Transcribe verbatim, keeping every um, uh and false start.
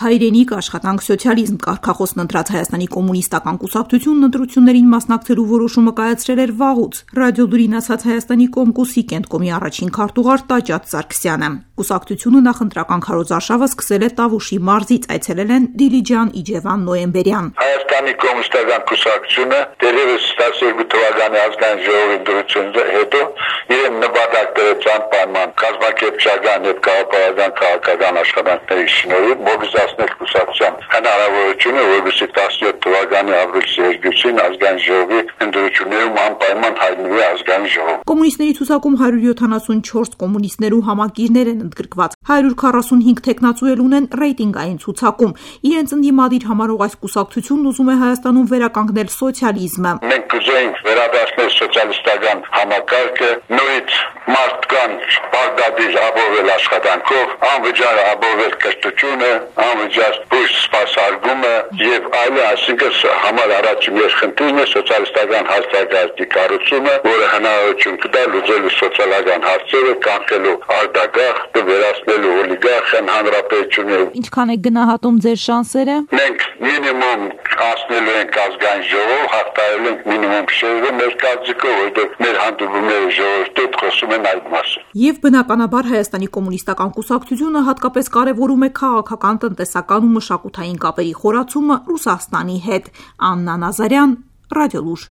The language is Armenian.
Հայրենիք, աշխատանք, սոցիալիզմ կարգախոսն ընտրած Հայաստանի կոմունիստական կուսակցությունն ընտրություններին մասնակցելու որոշումը կայացրել էր վաղուց։ Ռադիոլուրին ասաց Հայաստանի Կոմկուսի Կենտկոմի առաջին քարտուղար Տաճատ Սարգսյանը։ Կուսակցությունը նախընտրական քարոզարշավը սկսել է Տավուշի մարզից, այցելել են Դիլիջան, Իջևան, Նոյեմբերյան։ Հայաստանի կոմունիստական կուսակցությունը դերևս տասներկու թվականի ազգային ժողովի ընտրությունից հետո իրեն նպատակ դրեց անպայման կազմակերպչական եւ գաղափարական քաղաքական աշխատանքների շնորհիվ մոբիլիզացնել կուսակցության հնարավորությունը, որովհետեւ տասնյոթ թվականի ապրիլի երկուսին ազգային ժողովի ընտրություններում անպայման հայտնվի ազգային ժողով։ Կոմունիստների ցուցակում հարյուր յոթանասունչորս կոմունիստներու համակիրներ են ընդգրկված, հարյուր քառասունհինգ թեկնածու էլ ունեն ռեյտինգային ցուցակում։ Իրենց ընդդիմադիր համարող այս կուսակցությունն ուզում է Հայաստանում վերականգնել սոցիալիզմը։ Մենք կուզեինք վերադարձնել սոցիալիստական համակարգը, նորից մարդկանց բարդադիր ապահովել աշխատանքով, անվճար ապահովել կրթությունը, անվճար բույս սպասարկումը եւ այլն, այսինքն համար առաջին երխնդիրն է սոցիալիստական հաստատակարգի կառուցումը, որը հնարավորություն կտա լուծելու սոցիալական հարցերը, կանխելու արտագաղթը, վերացնելու օլիգարխիան հանրապետությունները։ Ինչքան է գնահատում ձեր շանսերը։ Մենք մինիմում հասնելու ենք ազգային ժողով, հաղթահարելու ենք մինիմում շերտը մեր կարծիքով, որտեղ մեր հանդիպումները ժողովրդի հետ խոսում են այդ մասին։ Եվ բնականաբար Հայաստանի կոմունիստական կուսակցությունը հատկապես կարևորում է քաղաքական, տնտեսական ու մշակութային կապերի խորացումը Ռուսաստանի հետ։ Աննա Նազարյան, Ռադիոլուր։